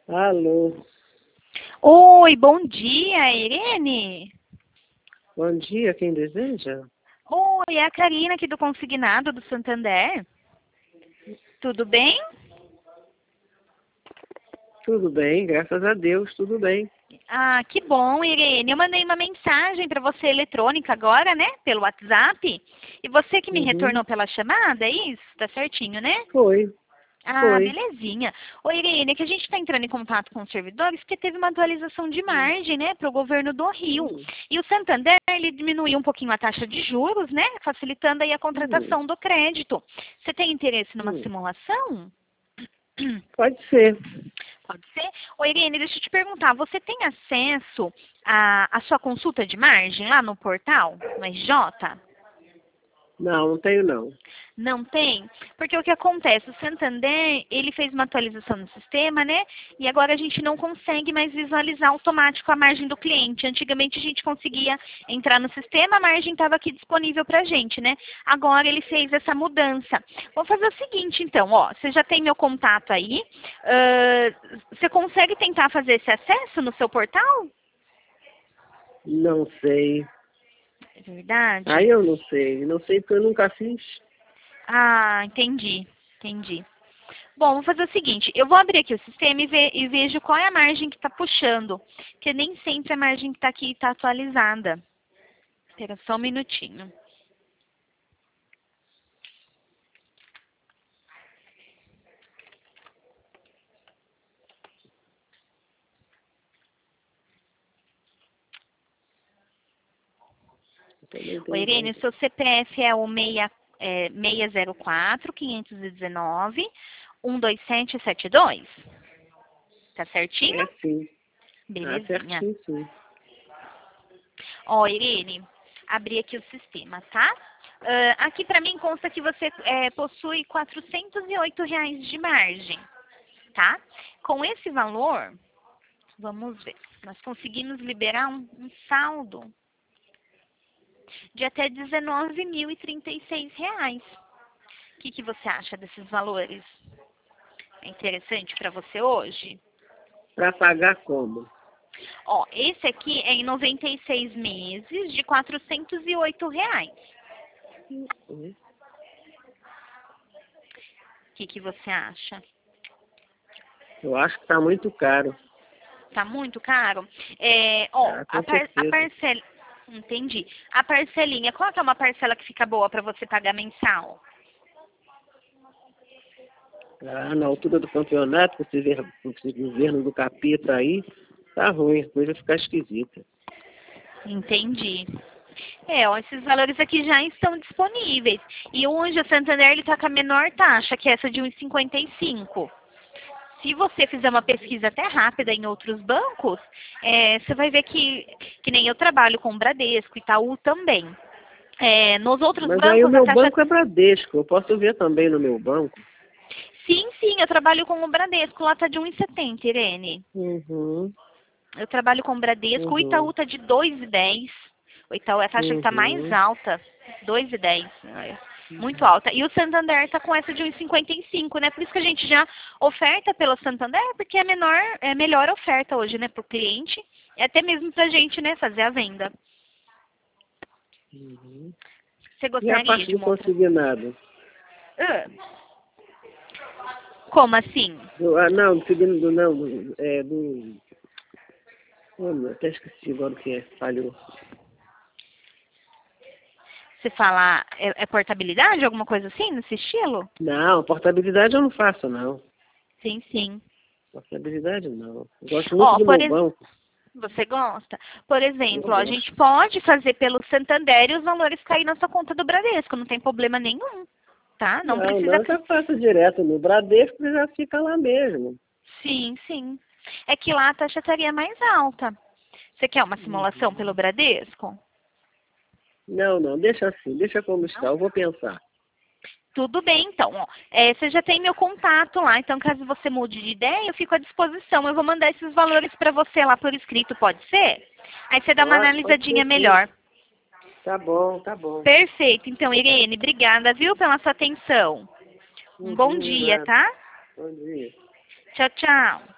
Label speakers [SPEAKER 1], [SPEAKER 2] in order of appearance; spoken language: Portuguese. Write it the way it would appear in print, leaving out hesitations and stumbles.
[SPEAKER 1] Alô,
[SPEAKER 2] Oi, bom dia, Irene.
[SPEAKER 1] bom dia, quem deseja?
[SPEAKER 2] Oi, é a Karina aqui do Consignado do Santander. Tudo bem?
[SPEAKER 1] Tudo bem, graças a Deus, tudo bem.
[SPEAKER 2] Ah, que bom, Irene. Eu mandei uma mensagem para você eletrônica agora, né? Pelo WhatsApp. E você que me
[SPEAKER 1] Uhum.
[SPEAKER 2] retornou pela chamada, é isso? Tá certinho, né?
[SPEAKER 1] Foi,
[SPEAKER 2] Ah,
[SPEAKER 1] foi.
[SPEAKER 2] belezinha. Oi, Irene, é que a gente está entrando em contato com os servidores porque teve uma atualização de
[SPEAKER 1] Hum,
[SPEAKER 2] margem, né, para o governo do Rio.
[SPEAKER 1] hum,
[SPEAKER 2] E o Santander, ele diminuiu um pouquinho a taxa de juros, né, facilitando aí a
[SPEAKER 1] hum,
[SPEAKER 2] contratação do crédito. Você tem interesse numa
[SPEAKER 1] hum.
[SPEAKER 2] simulação?
[SPEAKER 1] Pode ser.
[SPEAKER 2] Pode ser? Oi, Irene, deixa eu te perguntar, você tem acesso à sua consulta de margem lá no portal, no RJ?
[SPEAKER 1] Não, não tenho não.
[SPEAKER 2] Não tem? Porque o que acontece? O Santander, ele fez uma atualização no sistema, né? E agora a gente não consegue mais visualizar automático a margem do cliente. Antigamente a gente conseguia entrar no sistema, a margem estava aqui disponível para a gente, né? Agora ele fez essa mudança. Vou fazer o seguinte, então, ó, você já tem meu contato aí. Você consegue tentar fazer esse acesso no seu portal?
[SPEAKER 1] Não sei.
[SPEAKER 2] É verdade?
[SPEAKER 1] Aí eu não sei. Não sei porque eu nunca fiz.
[SPEAKER 2] Ah, entendi, entendi. Bom, vou fazer o seguinte, eu vou abrir aqui o sistema e vejo qual é a margem que está puxando, porque nem sempre a margem que está aqui está atualizada. Espera só um minutinho.
[SPEAKER 1] Eu também
[SPEAKER 2] O
[SPEAKER 1] tenho
[SPEAKER 2] Irene,
[SPEAKER 1] dúvida.
[SPEAKER 2] seu CPF é o 604 519 12772? Tá certinho?
[SPEAKER 1] É sim. Tá
[SPEAKER 2] Belezinha.
[SPEAKER 1] certinho, sim.
[SPEAKER 2] Ó, Irene, abri aqui o sistema, tá? Aqui para mim consta que você possui R$ 408 de margem, tá? Com esse valor, vamos ver. Nós conseguimos liberar um saldo de até R$ 19.036. O que você acha desses valores? É interessante para você hoje?
[SPEAKER 1] Para pagar como?
[SPEAKER 2] Ó, esse aqui é em 96 meses de R$ 408.
[SPEAKER 1] Hum.
[SPEAKER 2] O que você acha?
[SPEAKER 1] Eu acho que está muito caro.
[SPEAKER 2] Tá muito caro? Ó,
[SPEAKER 1] Ah, com certeza.
[SPEAKER 2] parcela... Entendi. A parcelinha, qual que é uma parcela que fica boa para você pagar mensal?
[SPEAKER 1] Ah, na altura do campeonato, com esse governo do capeta aí, tá ruim, a coisa fica esquisita.
[SPEAKER 2] Entendi. Ó, esses valores aqui já estão disponíveis. E hoje o Santander está com a menor taxa, que é essa de 1,55. Se você fizer uma pesquisa até rápida em outros bancos, você vai ver que nem eu trabalho com o Bradesco, Itaú também. Nos outros
[SPEAKER 1] Mas aí o
[SPEAKER 2] bancos a
[SPEAKER 1] meu
[SPEAKER 2] taxa...
[SPEAKER 1] banco é Bradesco, eu posso ver também no meu banco.
[SPEAKER 2] Sim, sim, eu trabalho com o Bradesco, lá está de 1,70, Irene.
[SPEAKER 1] Uhum,
[SPEAKER 2] Eu trabalho com o Bradesco, o Itaú
[SPEAKER 1] uhum,
[SPEAKER 2] está de 2,10. O Itaú é a taxa que está mais
[SPEAKER 1] uhum,
[SPEAKER 2] alta, 2,10. Muito
[SPEAKER 1] uhum.
[SPEAKER 2] alta. E o Santander está com essa de 1,55, né? Por isso que a gente já oferta pelo Santander, porque é a melhor oferta hoje, né, para o cliente. E até mesmo para a gente, né, fazer a venda.
[SPEAKER 1] Uhum.
[SPEAKER 2] Você
[SPEAKER 1] E a
[SPEAKER 2] gostaria
[SPEAKER 1] parte
[SPEAKER 2] de
[SPEAKER 1] do
[SPEAKER 2] uma outra?
[SPEAKER 1] consignado?
[SPEAKER 2] Ah, como assim?
[SPEAKER 1] Não, do segundo, não, até esqueci agora o que é, falhou.
[SPEAKER 2] Você fala, é portabilidade, alguma coisa assim, nesse estilo?
[SPEAKER 1] Não, portabilidade eu não faço, não.
[SPEAKER 2] Sim, sim.
[SPEAKER 1] Portabilidade não. Eu gosto muito
[SPEAKER 2] Ó,
[SPEAKER 1] do meu banco,
[SPEAKER 2] você gosta? Por
[SPEAKER 1] eu
[SPEAKER 2] exemplo, ó, a gente
[SPEAKER 1] gosto.
[SPEAKER 2] pode fazer pelo Santander e os valores cair na sua conta do Bradesco, não tem problema nenhum, tá? Não
[SPEAKER 1] Não,
[SPEAKER 2] precisa.
[SPEAKER 1] não, eu já faço direto no Bradesco e já fica lá mesmo.
[SPEAKER 2] Sim, sim. É que lá a taxa estaria mais alta. Você quer uma simulação pelo
[SPEAKER 1] Uhum.
[SPEAKER 2] Bradesco?
[SPEAKER 1] Não, não, deixa assim, deixa como está,
[SPEAKER 2] Não?
[SPEAKER 1] eu vou pensar.
[SPEAKER 2] Tudo bem, então. Ó. Você já tem meu contato lá, então caso você mude de ideia, eu fico à disposição. Eu vou mandar esses valores para você lá por escrito, pode ser? Aí você dá uma
[SPEAKER 1] Pode
[SPEAKER 2] analisadinha
[SPEAKER 1] ser sim.
[SPEAKER 2] melhor.
[SPEAKER 1] Tá bom, tá bom.
[SPEAKER 2] Perfeito. Então, Irene, obrigada, viu, pela sua atenção. Um bom
[SPEAKER 1] Uhum,
[SPEAKER 2] dia,
[SPEAKER 1] nada.
[SPEAKER 2] tá?
[SPEAKER 1] Bom dia.
[SPEAKER 2] Tchau, tchau.